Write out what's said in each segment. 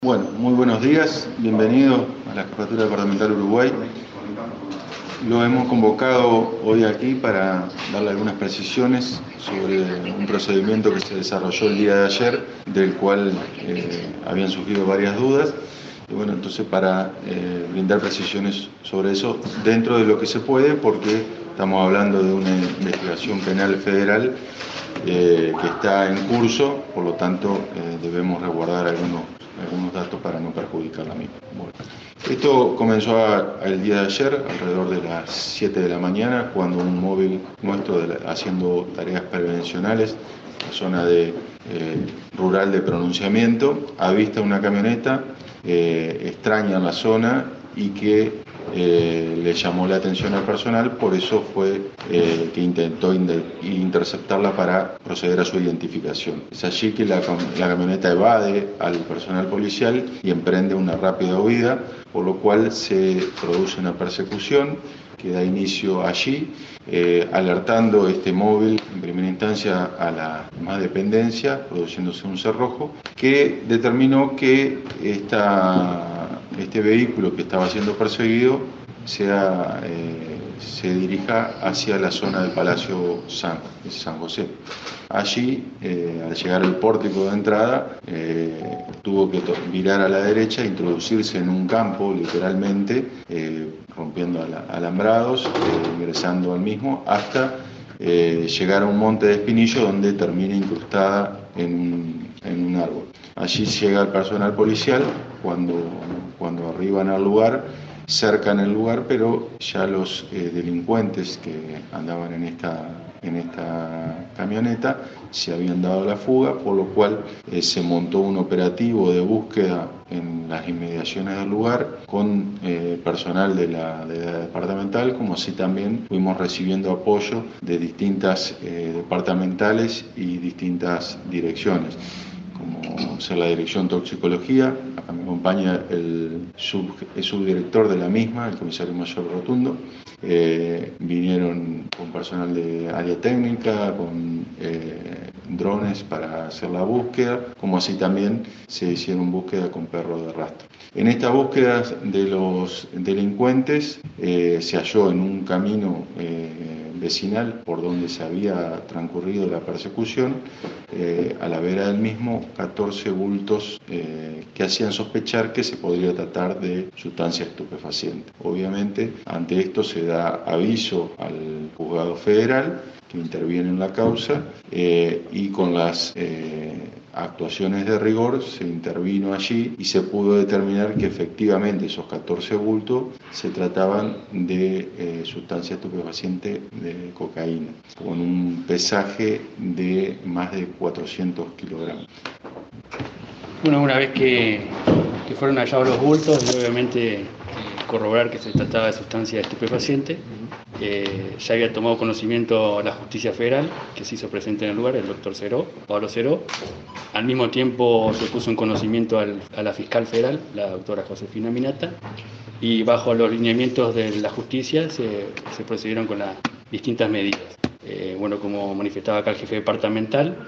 Bueno, muy buenos días, bienvenido a la Jefatura Departamental Uruguay. Lo hemos convocado hoy aquí para darle algunas precisiones sobre un procedimiento que se desarrolló el día de ayer, del cual habían surgido varias dudas. Y bueno, entonces para brindar precisiones sobre eso dentro de lo que se puede, porque estamos hablando de una investigación penal federal que está en curso, por lo tanto debemos resguardar algunos datos para no perjudicar la misma. Bueno, esto comenzó el día de ayer, alrededor de las 7 de la mañana, cuando un móvil nuestro haciendo tareas prevencionales en la zona rural de pronunciamiento, avista una camioneta extraña en la zona y que le llamó la atención al personal, por eso fue que intentó interceptarla para proceder a su identificación. Es allí que la camioneta evade al personal policial y emprende una rápida huida, por lo cual se produce una persecución que da inicio allí, alertando este móvil en primera instancia a la más dependencia, produciéndose un cerrojo, que determinó que este vehículo que estaba siendo perseguido se dirija hacia la zona del Palacio San José. Allí, al llegar al pórtico de entrada, tuvo que virar a la derecha e introducirse en un campo, literalmente, rompiendo alambrados, ingresando al mismo, hasta llegar a un monte de espinillo donde termina incrustada en un árbol. Allí llega el personal policial, cuando arriban al lugar, cercan el lugar, pero ya los delincuentes que andaban en esta camioneta se habían dado la fuga, por lo cual se montó un operativo de búsqueda en las inmediaciones del lugar con personal de la departamental, como así también fuimos recibiendo apoyo de distintas departamentales y distintas direcciones, como ser la Dirección Toxicología. Acá me acompaña el subdirector de la misma, el comisario mayor Rotundo. Vinieron con personal de área técnica, con drones para hacer la búsqueda, como así también se hicieron búsqueda con perros de rastro. En esta búsqueda de los delincuentes se halló en un camino vecinal por donde se había transcurrido la persecución, a la vera del mismo, 14 bultos que hacían sospechar que se podría tratar de sustancia estupefaciente. Obviamente, ante esto se da aviso al juzgado federal que interviene en la causa y con las actuaciones de rigor se intervino allí y se pudo determinar que efectivamente esos 14 bultos se trataban de sustancia estupefaciente de cocaína, con un pesaje de más de 400 kilogramos. Bueno, una vez que fueron hallados los bultos, y obviamente corroborar que se trataba de sustancia estupefaciente, ya había tomado conocimiento la Justicia Federal, que se hizo presente en el lugar, el doctor Pablo Ceró. Al mismo tiempo se puso en conocimiento a la fiscal federal, la doctora Josefina Minata, y bajo los lineamientos de la justicia se procedieron con las distintas medidas. Bueno, como manifestaba acá el jefe departamental,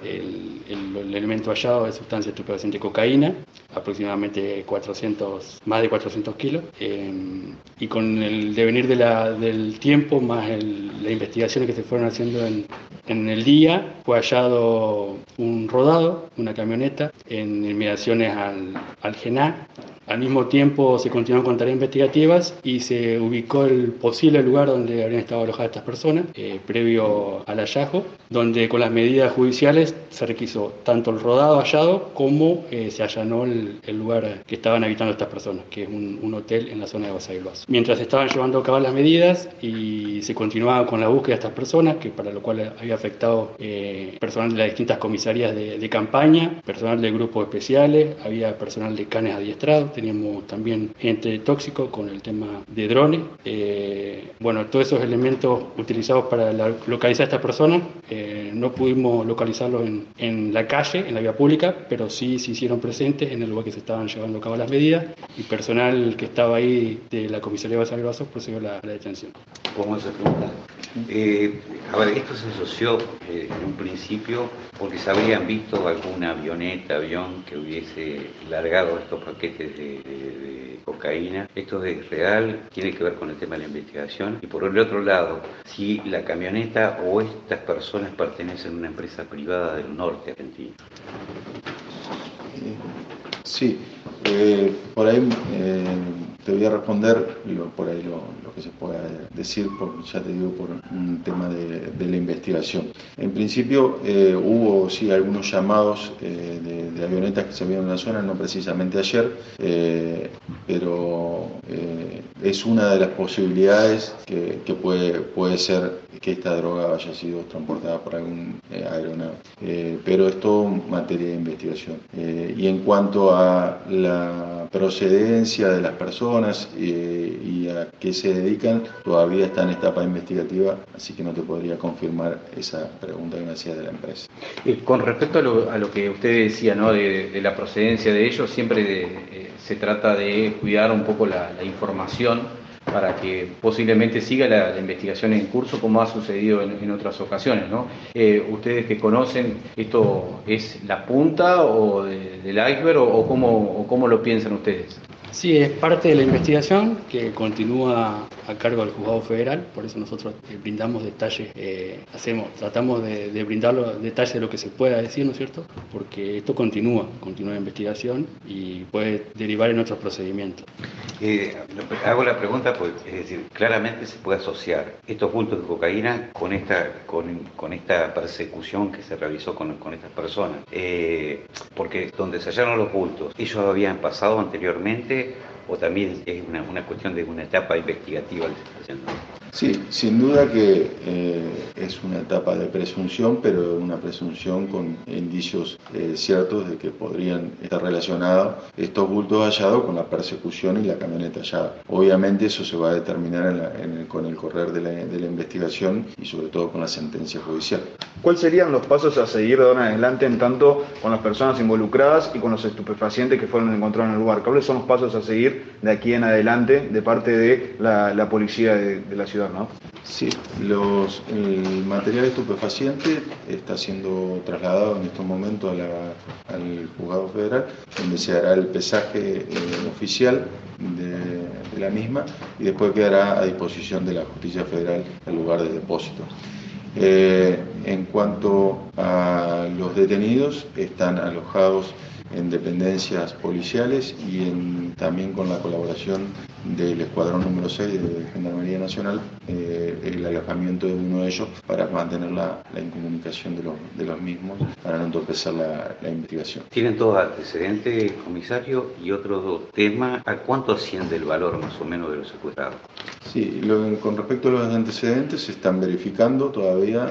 el elemento hallado es sustancia estupefaciente cocaína, aproximadamente más de 400 kilos, y con el devenir del tiempo, más las investigaciones que se fueron haciendo en el día, fue hallado un rodado, una camioneta, en inmediaciones al GENA. Al mismo tiempo se continuaron con tareas investigativas y se ubicó el posible lugar donde habrían estado alojadas estas personas, previo al hallazgo, donde con las medidas judiciales se requisó tanto el rodado hallado como se allanó el lugar que estaban habitando estas personas, que es un hotel en la zona de Basay Bazo. Mientras se estaban llevando a cabo las medidas y se continuaba con la búsqueda de estas personas, que para lo cual había afectado personal de las distintas comisarías de campaña, personal de grupos especiales, había personal de canes adiestrados, teníamos también gente tóxico con el tema de drones. Bueno, todos esos elementos utilizados para localizar a estas personas, no pudimos localizarlos en la calle, en la vía pública, pero sí se hicieron presentes en el lugar que se estaban llevando a cabo las medidas, y personal que estaba ahí de la comisaría de Basay Bazo procedió a la detención. ¿Cómo se pregunta? A ver, esto se asoció en un principio porque se habrían visto alguna avioneta, avión que hubiese largado estos paquetes de cocaína. ¿Esto es real? ¿Tiene que ver con el tema de la investigación? Y por el otro lado, si la camioneta o estas personas pertenecen a una empresa privada del norte argentino. Sí, por ahí te voy a responder por ahí lo que se pueda decir, ya te digo, por un tema de la investigación. En principio hubo sí algunos llamados de avionetas que se vieron en la zona, no precisamente ayer, pero es una de las posibilidades que puede ser que esta droga haya sido transportada por algún aeronave. Pero es todo materia de investigación. Y en cuanto a la procedencia de las personas y a qué se dedican, todavía está en etapa investigativa, así que no te podría confirmar esa pregunta que me hacías de la empresa. Con respecto a lo que usted decía, ¿no? de la procedencia de ellos, siempre se trata de cuidar un poco la información para que posiblemente siga la investigación en curso, como ha sucedido en otras ocasiones, ¿no? Ustedes que conocen, ¿esto es la punta o del iceberg o cómo lo piensan ustedes? Sí, es parte de la investigación que continúa a cargo del Juzgado Federal, por eso nosotros brindamos detalles, tratamos de brindar los detalles de lo que se pueda decir, ¿no es cierto? Porque esto continúa la investigación y puede derivar en otros procedimientos. Hago la pregunta porque, es decir, claramente se puede asociar estos bultos de cocaína con esta persecución que se realizó con estas personas. Porque donde se hallaron los bultos, ellos habían pasado anteriormente o también es una cuestión de una etapa investigativa que se está haciendo. Sí, sin duda que es una etapa de presunción, pero una presunción con indicios ciertos de que podrían estar relacionados estos bultos hallados con la persecución y la camioneta hallada. Obviamente eso se va a determinar con el correr de la investigación y sobre todo con la sentencia judicial. ¿Cuáles serían los pasos a seguir de ahora en adelante, en tanto con las personas involucradas y con los estupefacientes que fueron encontrados en el lugar? ¿Cuáles son los pasos a seguir de aquí en adelante de parte de la policía de la ciudad, ¿no? Sí, el material estupefaciente está siendo trasladado en estos momentos al Juzgado Federal, donde se hará el pesaje oficial de la misma y después quedará a disposición de la Justicia Federal el lugar de depósito. En cuanto a los detenidos, están alojados en dependencias policiales y también con la colaboración del Escuadrón número 6 de Gendarmería Nacional, el alojamiento de uno de ellos para mantener la incomunicación de los mismos, para no entorpecer la investigación. ¿Tienen todos antecedentes, comisario? Y otro tema, ¿a cuánto asciende el valor más o menos de los secuestrados? Sí, con respecto a los antecedentes, se están verificando todavía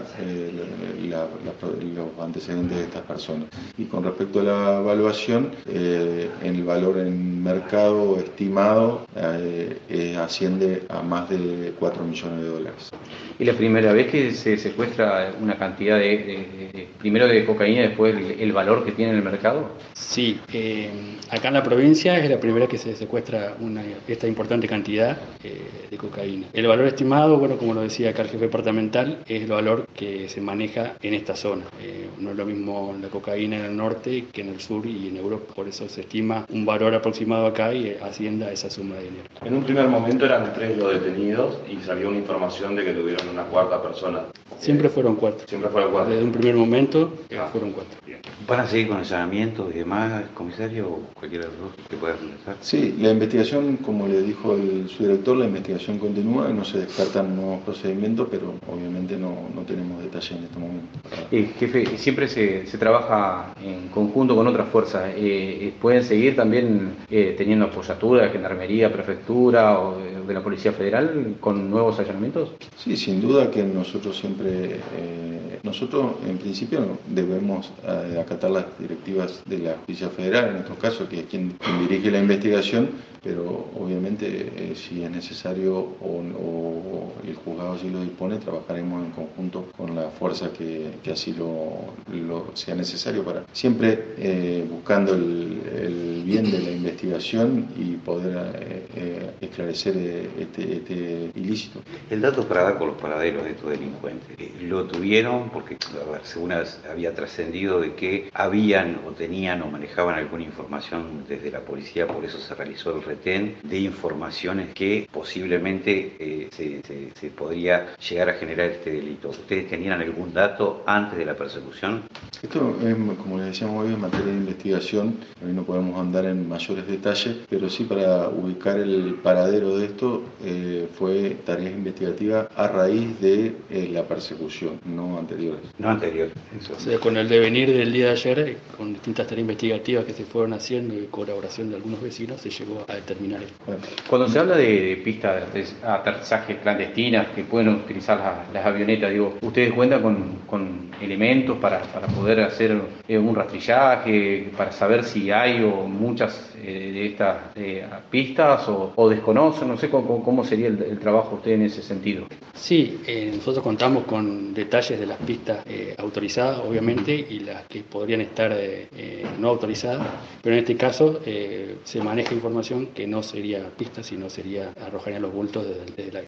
los antecedentes de estas personas. Y con respecto a la evaluación, el valor en mercado estimado asciende a más de 4 millones de dólares. ¿Y la primera vez que se secuestra una cantidad primero de cocaína y después el valor que tiene en el mercado? Sí, acá en la provincia es la primera que se secuestra esta importante cantidad de cocaína. El valor estimado, bueno, como lo decía acá el jefe departamental, es el valor que se maneja en esta zona. No es lo mismo la cocaína en el norte que en el sur y en Europa. Por eso se estima un valor aproximado acá y asciende a esa suma de dinero. En un primer momento eran 3 los detenidos y salió una información de que tuvieron una cuarta persona. Siempre fueron 4. Siempre fueron 4. Desde un primer momento fueron 4. Bien. ¿Van a seguir con allanamientos y demás, comisario, o cualquiera de los dos que pueda contestar? Sí, la investigación, como le dijo su director, la investigación continúa, no se descartan nuevos procedimientos, pero obviamente no tenemos detalles en este momento. Jefe, siempre se trabaja en conjunto con otras fuerzas. ¿Pueden seguir también teniendo apoyatura de Gendarmería, Prefectura o de la Policía Federal con nuevos allanamientos? Sí, sin duda que nosotros siempre, en principio debemos acatar las directivas de la Justicia Federal, en estos casos, que es quien dirige la investigación, pero obviamente si es necesario o el juzgado así lo dispone, trabajaremos en conjunto con la fuerza que así lo sea necesario, para siempre buscando el bien de la investigación y poder esclarecer este ilícito. El dato para dar con los paraderos de estos delincuentes, lo tuvieron porque, a ver, según había trascendido de que habían o tenían o manejaban alguna información desde la policía, por eso se realizó el retén de informaciones que posiblemente se podría llegar a generar este delito. ¿Ustedes tenían algún dato antes de la persecución? Esto es, como les decíamos hoy, en materia de investigación. Hoy no podemos andar en mayores detalles, pero sí para ubicar el paradero de esto fue tareas investigativas a raíz de la persecución, no anteriores. No anteriores. Eso. O sea, con el devenir del día de ayer, con distintas tareas investigativas que se fueron haciendo y colaboración de algunos vecinos, se llegó a determinar esto. Bueno, Cuando se habla de pistas de aterrizaje clandestinas que pueden utilizar las avionetas, digo, ¿ustedes cuentan con elementos para poder hacer un rastrillaje, para saber si hay o muchas de estas pistas o desconocen? No sé cómo sería el trabajo de ustedes en ese sentido. Sí, nosotros contamos con detalles de las pistas autorizadas, obviamente, y las que podrían estar no autorizadas, pero en este caso se maneja información que no sería pista, sino sería arrojar en los bultos desde el aire.